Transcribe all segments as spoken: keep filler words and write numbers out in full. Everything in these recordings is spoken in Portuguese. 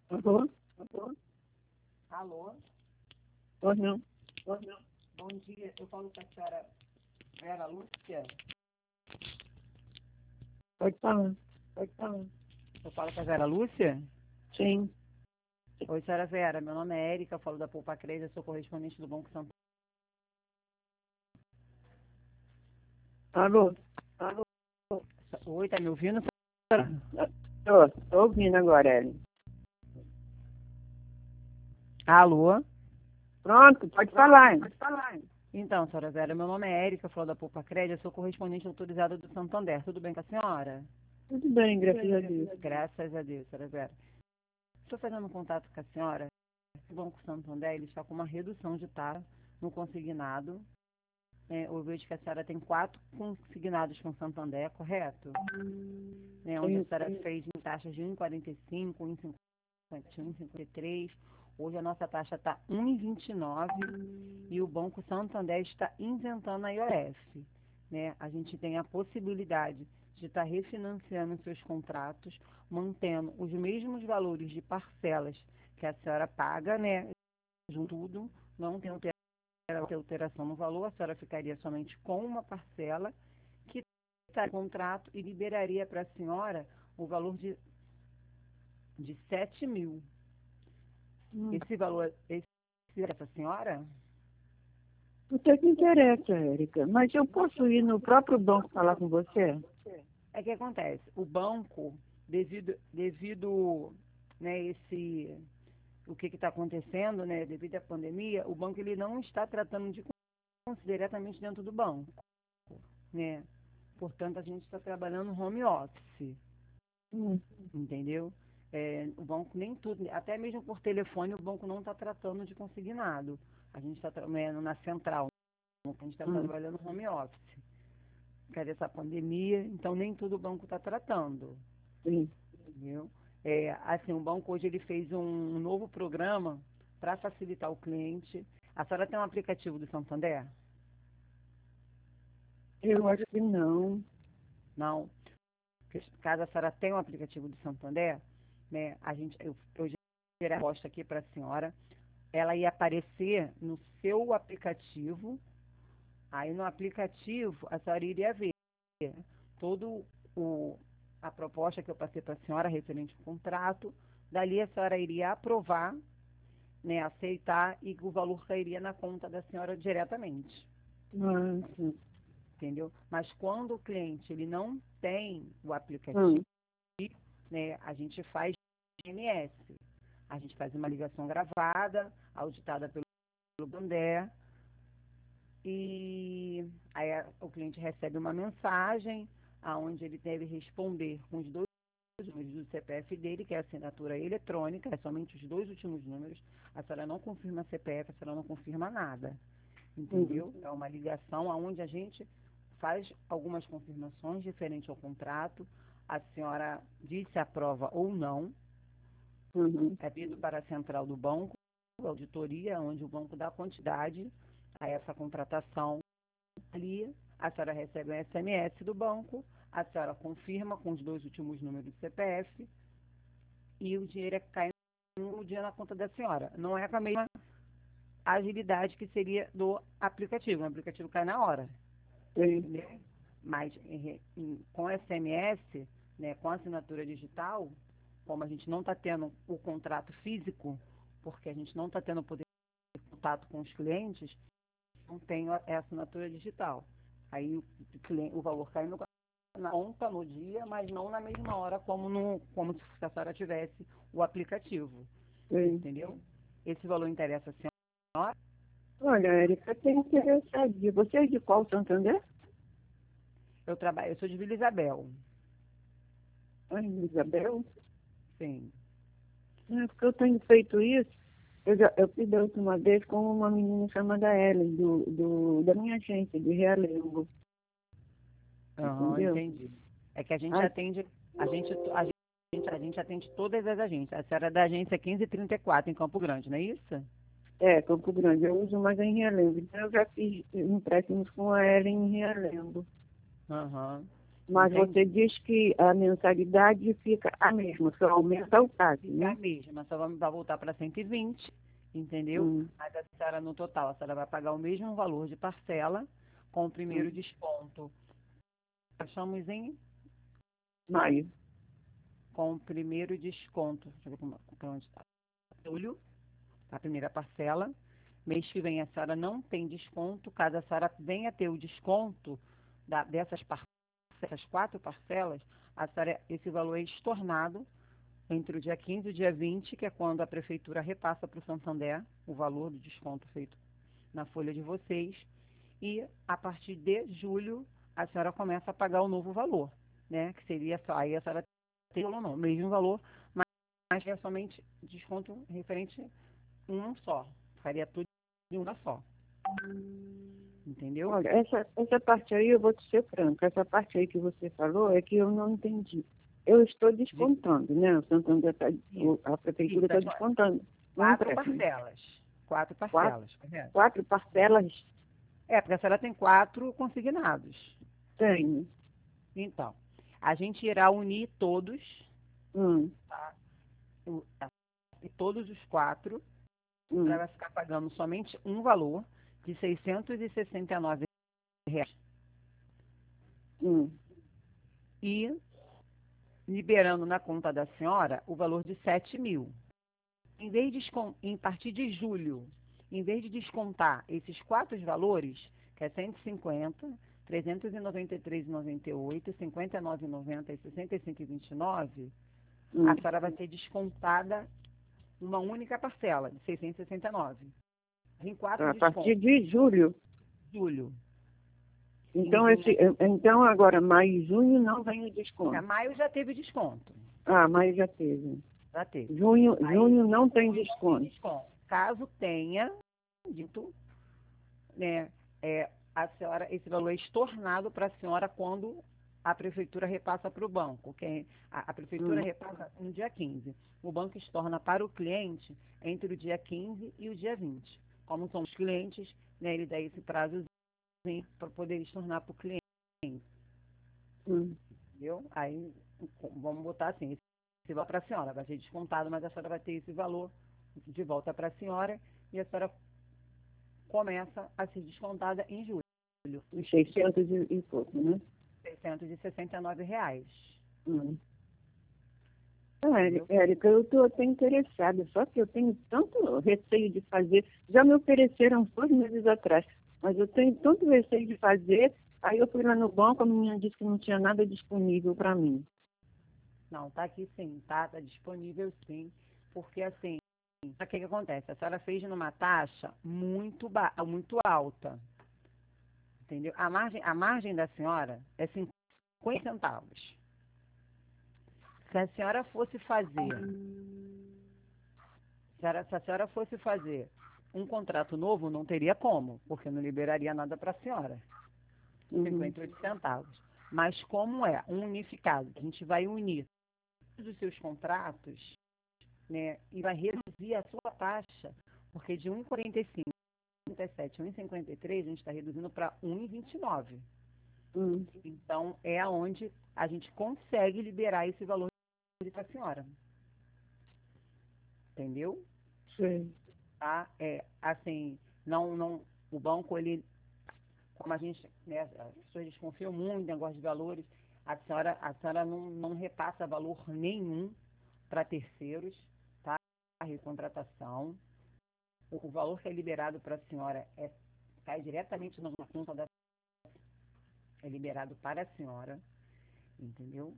Alô? Alô? Alô? Pois não. Oi, não. Bom dia, eu falo com a senhora Vera Lúcia. Pode falar. Oi, fala. Eu falo com a Vera Lúcia? Sim. Oi, senhora Vera, meu nome é Érica, eu falo da Poupa Crede, eu sou correspondente do Banco Santander. Alô? Alô? Oi, tá me ouvindo, senhora? Tô, tô ouvindo agora, Ellen. Alô? Pronto, pode falar. Pode falar. Então, senhora Vera, meu nome é Érica, eu falo da Poupa Crede, eu sou correspondente autorizada do Santander. Tudo bem com a senhora? Tudo bem, Tudo graças bem, a graças Deus. a Deus. Graças a Deus, senhora Vera. Estou fazendo um contato com a senhora. O Banco Santander ele está com uma redução de taxa no consignado. É, eu vejo que a senhora tem quatro consignados com Santander, correto? É, onde a Sim, senhora fez em taxas de um vírgula quarenta e cinco, um vírgula cinquenta e um, um vírgula cinquenta e três. Hoje a nossa taxa está um vírgula vinte e nove e o Banco Santander está isentando a I O F. Né? A gente tem a possibilidade de estar refinanciando seus contratos, mantendo os mesmos valores de parcelas que a senhora paga, né? Junto tudo, não tem alteração no valor, a senhora ficaria somente com uma parcela que está em contrato e liberaria para a senhora o valor de, de sete mil. Hum. Esse valor, esse essa senhora? O que que interessa, Érica? Mas eu posso ir no próprio banco falar com você? É que acontece, o banco, devido, devido né, esse, o que está acontecendo, né, devido à pandemia, o banco ele não está tratando de considerar diretamente dentro do banco, né? Portanto, a gente está trabalhando home office. Hum. Entendeu? É, o banco nem tudo, até mesmo por telefone, o banco não está tratando de consignado. A gente está trabalhando na central, a gente está Hum. trabalhando home office. Cadê essa pandemia? Então nem tudo o banco está tratando. Sim. Entendeu? É, assim, o banco hoje ele fez um, um novo programa para facilitar o cliente. A senhora tem um aplicativo do Santander? Eu acho que não. Não. Caso a senhora tenha um aplicativo do Santander, né, a gente, eu, eu gerei a resposta aqui para a senhora. Ela ia aparecer no seu aplicativo. Aí no aplicativo a senhora iria ver todo o a proposta que eu passei para a senhora referente ao contrato. Dali a senhora iria aprovar, né, aceitar e o valor cairia na conta da senhora diretamente, Ah, sim. entendeu? Mas quando o cliente ele não tem o aplicativo, Hum. né, a gente faz S M S. A gente faz uma ligação gravada, auditada pelo Santander. E aí a- o cliente recebe uma mensagem aonde ele deve responder com os dois números do C P F dele, que é a assinatura eletrônica, é somente os dois últimos números. A senhora não confirma C P F, a senhora não confirma nada, Hum. entendeu? É uma ligação aonde a gente faz algumas confirmações diferentes ao contrato. A senhora diz se aprova ou não. Uhum. É pedido para a central do banco, a auditoria, onde o banco dá quantidade a essa contratação. Ali, a senhora recebe um S M S do banco, a senhora confirma com os dois últimos números do C P F e o dinheiro é cai no dia na conta da senhora. Não é com a mesma agilidade que seria do aplicativo. O aplicativo cai na hora, Sim. entendeu? Mas em- em- com S M S, né, com assinatura digital, como a gente não está tendo o contrato físico, porque a gente não está tendo poder de contato com os clientes, não tem a a assinatura digital. Aí o, cliente, o valor cai no, na conta no dia, mas não na mesma hora como, no, como se a senhora tivesse o aplicativo. Sim. Entendeu? Esse valor interessa a senhora. Olha, Érica, tem interessado. Você é de qual Santander? Eu trabalho, eu sou de Vila Isabel. Ai, Isabel? Sim. É porque eu tenho feito isso. Eu, já, eu fiz da última vez com uma menina chamada Ellen, do, do, da minha agência, de Realengo, Aham, entendeu? entendi. É que a gente Ah, atende, a gente, a gente, a gente atende todas as agências. A senhora é da agência quinze e trinta e quatro em Campo Grande, não é isso? é, Campo Grande, eu uso mais em Realengo. Então eu já fiz empréstimos com a Ellen em Realengo. Aham. Mas Entende? você diz que a mensalidade fica a mesma, só aumenta o prazo, É a né? mesma, só vamos vai voltar para cento e vinte, entendeu? Hum, Mas a senhora, no total, a senhora vai pagar o mesmo valor de parcela, com o primeiro hum. desconto. Achamos em Maio. com o primeiro desconto. Deixa eu ver como, pra onde está. Julho, a primeira parcela. Mês que vem a senhora não tem desconto. Caso a senhora venha ter o desconto da- dessas par- essas quatro parcelas, a senhora, esse valor é estornado entre o dia quinze e o dia vinte, que é quando a prefeitura repassa para o Santander o valor do desconto feito na folha de vocês. E a partir de julho, a senhora começa a pagar o novo valor, né? Que seria só, aí a senhora tem ou não, o mesmo valor, mas, mas é somente desconto referente um só. Faria tudo em uma só. Entendeu? Olha, essa, essa parte aí eu vou te ser franca, essa parte aí que você falou é que eu não entendi. Eu estou De descontando, né? O Santander tá, o- isso, a isso, prefeitura está das descontando no quatro empréstimo. parcelas. Quatro Quatro, parcelas, correto? quatro parcelas É, porque a senhora tem quatro consignados. tem. Então, a gente irá unir todos, Hum, tá? O- E todos os quatro, ela hum, vai ficar pagando somente um valor de seiscentos e sessenta e nove reais hum, e liberando na conta da senhora o valor de sete mil. Em vez de descon- em partir de julho, em vez de descontar esses quatro valores, que é cento e cinquenta, trezentos e noventa e três vírgula noventa e oito, cinquenta e nove vírgula noventa e sessenta e cinco vírgula vinte e nove, a hum. senhora vai ser descontada uma única parcela de seiscentos e sessenta e nove. Em quatro A partir descontos. de julho. Julho. Em Então, esse, junho. então agora, maio e junho não vem o É, desconto. maio já teve desconto. Ah, maio já teve. Já teve. Junho, Aí, junho não tem junho não tem desconto. desconto. Caso tenha, dito, né, é, a senhora, esse valor é estornado para a senhora quando a prefeitura repassa para o banco. Que a, a prefeitura Hum, repassa no dia quinze. O banco estorna para o cliente entre o dia quinze e o dia vinte. Como são os clientes, né, ele dá esse prazo para poder estornar para o cliente. hum. Entendeu? Aí, vamos botar assim, esse valor para a senhora vai ser descontado, mas a senhora vai ter esse valor de volta para a senhora e a senhora começa a ser descontada em julho, Os seiscentos e, e pouco, né? seiscentos e sessenta e nove reais. Hum. Ah, Eri- Entendeu? Érica, eu estou até interessada, só que eu tenho tanto receio de fazer. Já me ofereceram dois meses atrás, mas eu tenho tanto receio de fazer. Aí eu fui lá no banco, a menina disse que não tinha nada disponível para mim. Não, tá aqui sim, tá? Tá disponível sim, porque assim, o que que acontece? A senhora fez numa taxa muito, ba muito alta, entendeu? A margem, a margem da senhora é cinquenta centavos. Se a senhora fosse fazer, se a, se a senhora fosse fazer um contrato novo, não teria como, porque não liberaria nada para a senhora, Uhum. cinquenta e oito centavos. Mas como é um unificado, a gente vai unir todos os seus contratos, né, e vai reduzir a sua taxa, porque de um vírgula quarenta e cinco, um vírgula trinta e sete, um vírgula cinquenta e três, a gente está reduzindo para um vírgula vinte e nove. Hum. Então, é aonde a gente consegue liberar esse valor para a senhora. Entendeu? Sei. Tá? É, assim, não, não, o banco, ele, como a gente, né, as pessoas desconfiam muito do negócio de valores, a senhora, a senhora não, não repassa valor nenhum para terceiros, tá? A recontratação. O, o valor que é liberado para a senhora é, cai diretamente na conta da é liberado para a senhora, entendeu?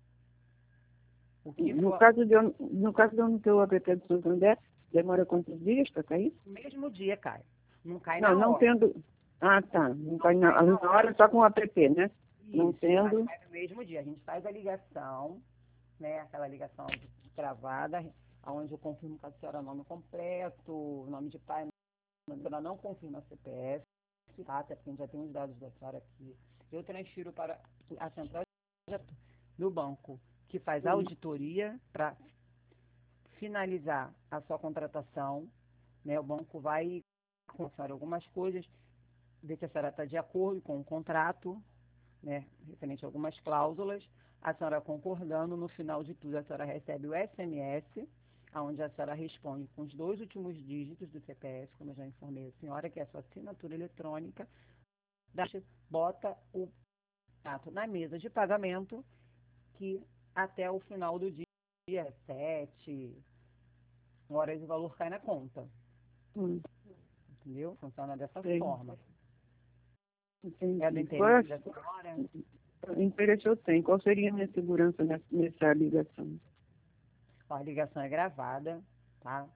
O que No for caso de eu, no caso de eu não ter o A P P do Santander, demora quantos dias para cair? o mesmo dia cai. Não cai Não, na não hora. tendo. Ah, tá. Não cai Não na, cai na na hora hora. só com o A P P, né? Não Isso, mas tendo. cai no mesmo dia. A gente faz a ligação, né? Aquela ligação gravada, onde eu confirmo com a senhora o nome completo, nome de pai, a senhora não confirma C P F, tá? Até porque a gente já tem os dados da senhora aqui. Eu transfiro para a central do banco, que faz a Hum, auditoria para finalizar a sua contratação, né? O banco vai com a senhora algumas coisas, ver se a senhora está de acordo com o contrato, né, referente a algumas cláusulas, a senhora concordando, no final de tudo a senhora recebe o S M S, onde a senhora responde com os dois últimos dígitos do C P F, como eu já informei a senhora, que é a sua assinatura eletrônica, bota o contrato na mesa de pagamento, que até o final do dia, sete horas, o valor cai na conta. Hum. Entendeu? Funciona dessa Sim. forma. Entendi. É do Qual interesse da senhora? é- interesse eu tenho? Qual seria a minha segurança nessa, nessa ligação? A ligação é gravada, tá?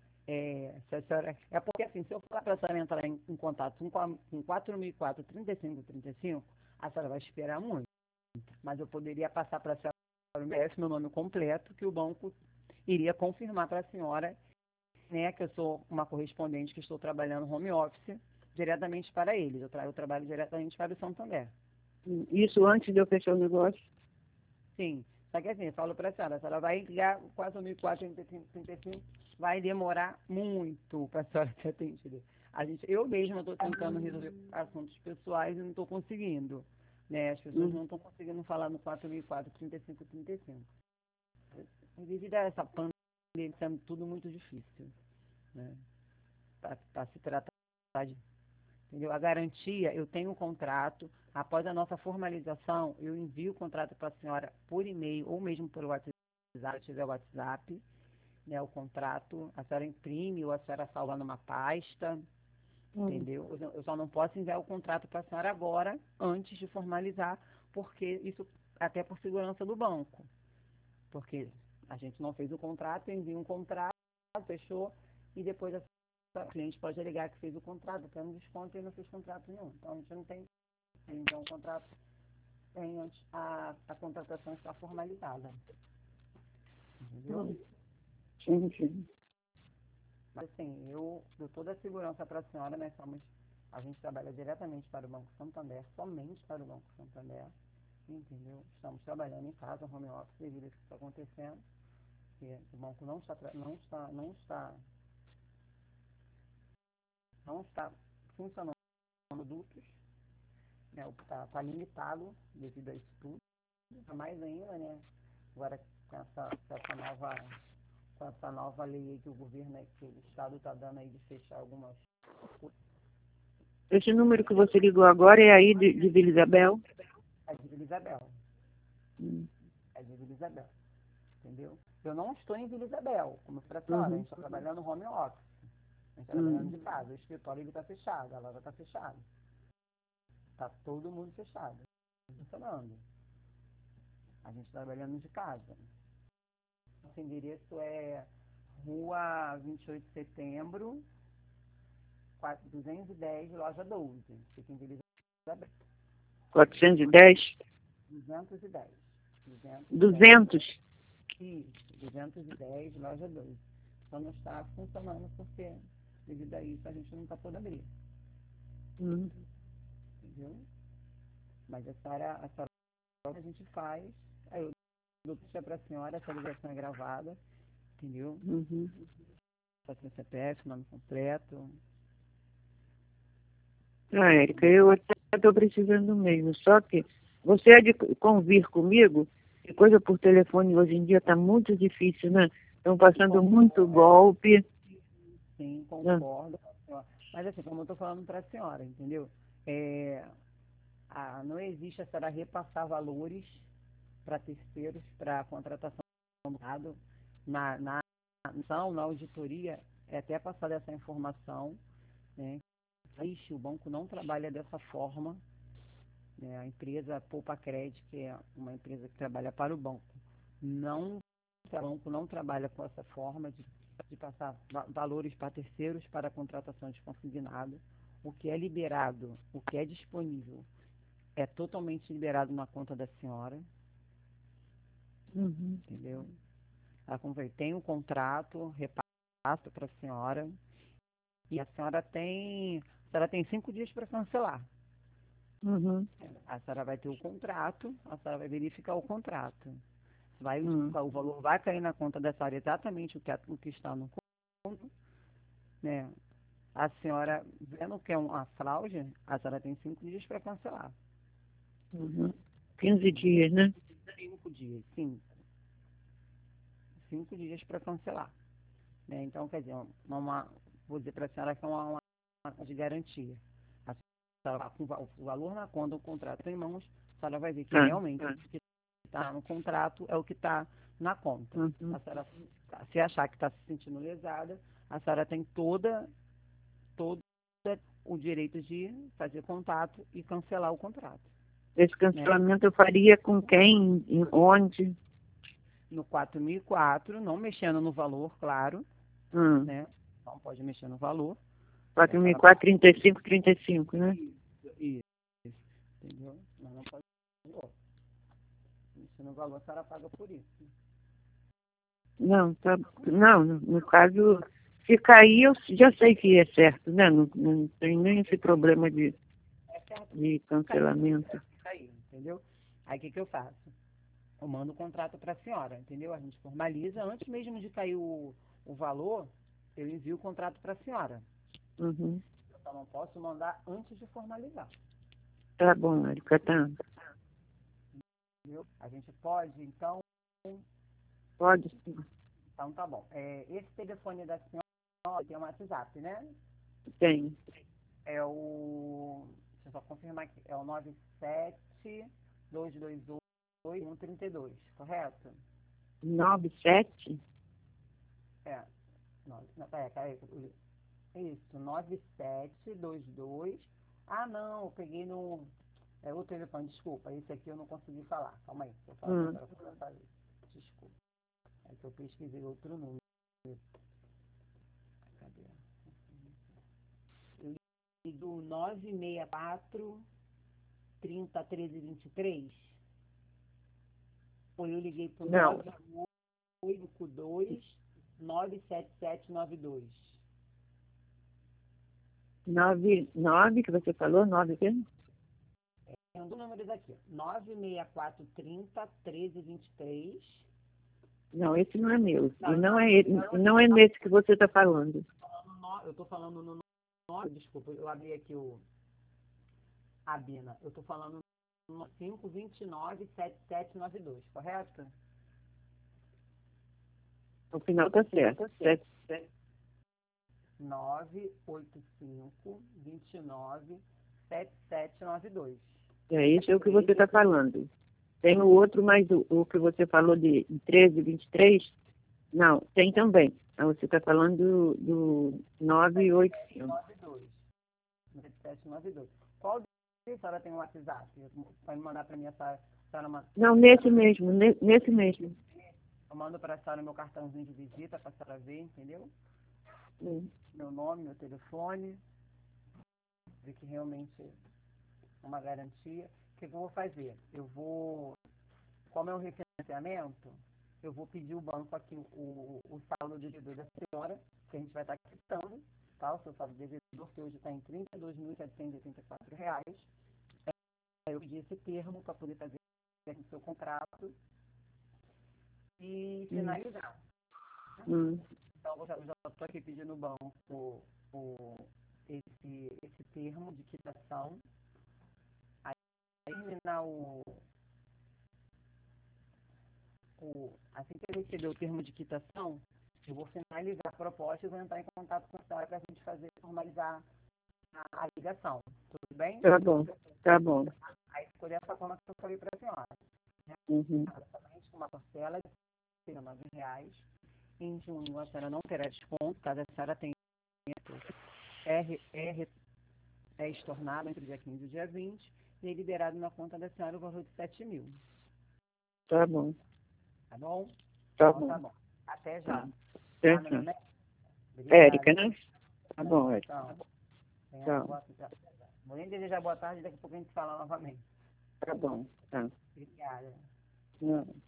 É, se a senhora, é porque assim, se eu falar para a senhora entrar em, em contato com, com quatro mil e quatro, trinta e cinco trinta e cinco, a senhora vai esperar muito. Mas eu poderia passar para a senhora o meu nome completo, que o banco iria confirmar para a senhora, né, que eu sou uma correspondente que estou trabalhando home office diretamente para eles. Eu, tra eu trabalho diretamente para o Santander. Isso antes de eu fechar o negócio? Sim. Só que assim, eu falo para a senhora, a senhora vai ligar quatro mil e quatro, trinta e cinco, trinta e cinco, vai demorar muito para a senhora ser atendida. A gente, eu mesma estou tentando resolver assuntos pessoais e não estou conseguindo. Né? As pessoas Hum. não estão conseguindo falar no quatro mil e quatro, trinta e cinco, trinta e cinco. Devido a essa pandemia, sendo tudo muito difícil, né? Para se tratar de... Entendeu? A garantia, eu tenho um contrato, após a nossa formalização, eu envio o contrato para a senhora por e-mail ou mesmo por WhatsApp, se tiver WhatsApp, né, o contrato, a senhora imprime ou a senhora salva numa pasta, Hum. entendeu? Eu só não posso enviar o contrato para a senhora agora, antes de formalizar, porque isso até por segurança do banco. Porque a gente não fez o contrato, envia um contrato, fechou, e depois a o cliente pode alegar que fez o contrato, tendo desconto e não fez contrato nenhum. Então a gente não tem, então o contrato tem antes a, a contratação está formalizada. Entendeu? Hum. Sim, sim. Mas assim, eu dou toda a segurança para a senhora, nós somos, a gente trabalha diretamente para o Banco Santander, somente para o Banco Santander, entendeu? Estamos trabalhando em casa, home office, devido a isso que está acontecendo, que o banco não está, não está, não está, não está funcionando produtos, né? Está tá limitado devido a isso tudo, mais ainda, né? Agora com essa, com essa nova, com essa nova lei aí que o governo, né, que o Estado está dando aí de fechar algumas coisas. Esse número que você ligou agora é aí de, de Vila Isabel? É de Vila Isabel. Hum. É de Vila Isabel. Entendeu? Eu não estou em Vila Isabel, como para a senhora, a Uhum. gente está trabalhando home office. A gente está trabalhando Hum. de casa. O escritório está fechado, a loja está fechada. Está todo mundo fechado. Funcionando. A gente tá trabalhando de casa. Nosso endereço é Rua vinte e oito de Setembro, duzentos e dez, loja doze. Fica em Vila Isabel. quatrocentos e dez? duzentos e dez. duzentos e dez. duzentos? Isso, duzentos e dez, loja doze. Só não está funcionando porque, devido a isso, a gente não está podendo abrir. Hum. Entendeu? Mas a senhora, a senhora, a gente faz. Aí eu dou para a senhora, essa ligação é gravada, entendeu? Uhum. Faço C P F, nome completo. Ah, Érica, eu até estou precisando mesmo, só que você há de convir comigo, que coisa por telefone hoje em dia está muito difícil, né? Estão passando muito golpe. Sim, Ah. concordo. Mas assim, como eu estou falando para a senhora, entendeu? É, a, não existe a senhora repassar valores para terceiros, para a contratação do dado. Na, na, na, na auditoria, é até passada essa informação, né? O banco não trabalha dessa forma, né? A empresa Poupa Crédito, que é uma empresa que trabalha para o banco, não, o banco não trabalha com essa forma de, de passar va valores para terceiros para a contratação de consignado. O que é liberado, o que é disponível, é totalmente liberado na conta da senhora. Uhum. Entendeu? Ela tem um contrato, repassa para a senhora, e a senhora tem, a senhora tem cinco dias para cancelar. Uhum. A senhora vai ter o contrato, a senhora vai verificar o contrato. Vai, Uhum. o valor vai cair na conta da senhora exatamente o que, o que está no conto, né? A senhora, vendo que é uma fraude, a senhora tem cinco dias para cancelar. Uhum. quinze dias, né? Cinco dias, cinco. Cinco dias para cancelar. Né? Então, quer dizer, uma, vou dizer para a senhora que é uma, uma, uma de garantia. A senhora, com o valor na conta, o contrato em mãos, a senhora vai ver que Ah, realmente o que está no contrato é o que está na conta. uhum. A senhora, se achar que está se sentindo lesada, a senhora tem toda, todo o direito de fazer contato e cancelar o contrato. Esse Né? cancelamento eu faria com quem? Em onde? No quatro mil e quatro, não mexendo no valor, claro, Hum. né? Não pode mexer no valor. quatro mil e quatro, trinta e cinco, trinta e cinco, né? Isso, isso, entendeu? Mas não pode mexer no valor, a senhora paga por isso. Não, tá, não, no, no caso, se cair, eu já sei que é certo, né? Não, não tem nem esse problema de, É certo de cancelamento. que cair, entendeu? Aí o que, que eu faço? Eu mando o contrato para a senhora, entendeu? A gente formaliza, antes mesmo de cair o, o valor, eu envio o contrato para a senhora. Uhum. Eu só não posso mandar antes de formalizar. Tá bom, Érica, tá. Entendeu? A gente pode, então. Pode sim. Então tá bom. É, esse telefone da senhora tem um WhatsApp, né? Tem. É o. Deixa eu só confirmar aqui. É o nove sete dois dois oito um três dois, correto? Nove, sete? É. Não, não, peraí, peraí. Isso, nove sete dois dois. Ah, não, eu peguei no. É o telefone, desculpa. Esse aqui eu não consegui falar. Calma aí, vou falar Hum. agora para fazer. Desculpa. É que eu pesquisei outro número. Cadê? Eu liguei do nove seis quatro trinta treze vinte e três. Ou eu liguei pro Não. nove oito dois nove sete sete nove dois. Nove, nove que você falou? Nove quê? Tem um números aqui. nove seis quatro trinta treze vinte e três. Não, esse não é meu. Não, E não não, é, ele, e não é nesse que você está falando. eu estou falando no nove, desculpa, eu abri aqui o a Bina. Eu estou falando no cinco dois nove sete sete nove dois, correto? O final tá certo. Sete, sete. nove oito cinco dois nove sete sete nove dois. É, esse é o que você está falando. Tem o outro, mas o, o que você falou de treze, vinte e três, não, tem também. Então, você está falando do, do nove oito cinco. nove dois. sete sete nove dois. Qual deles a senhora tem um WhatsApp? Pode mandar para mim a senhora. A senhora manda. Não, nesse mesmo, ne- nesse mesmo. Eu mando para a senhora meu cartãozinho de visita para a senhora ver, entendeu? Hum. Meu nome, meu telefone. Ver que realmente é uma garantia. O que, que eu vou fazer? Eu vou, como é um refinanciamento, eu vou pedir o banco aqui, o, o, o saldo de devedor da senhora, que a gente vai estar quitando, tá? O seu saldo de devedor, que hoje está em trinta e dois mil setecentos e oitenta e quatro reais. Eu pedi esse termo para poder fazer o seu contrato e finalizar. Hum. Então, eu já estou aqui pedindo no banco o, esse, esse termo de quitação. Aí, terminar o, o. Assim que eu receber o termo de quitação, eu vou finalizar a proposta e vou entrar em contato com a senhora para a gente fazer, formalizar a, a ligação. Tudo bem? Tá bom, tá bom. Aí ficou dessa forma que eu falei para a senhora. Uhum. Somente uma parcela de dezenove reais. Em junho a senhora não terá desconto, caso a senhora tenha R, R é estornado entre o dia quinze e o dia vinte e é liberado na conta da senhora o valor de sete mil. Tá bom. Tá bom? Tá Então bom. tá bom. Até já. Tá. Tá, meu Certo. nome é Érica, Obrigada. né? Tá bom, Érica. Então, tenha uma Tchau. boa tarde. Vou nem desejar boa tarde, daqui a pouco a gente fala novamente. Tá bom. Tá. Obrigada. Não.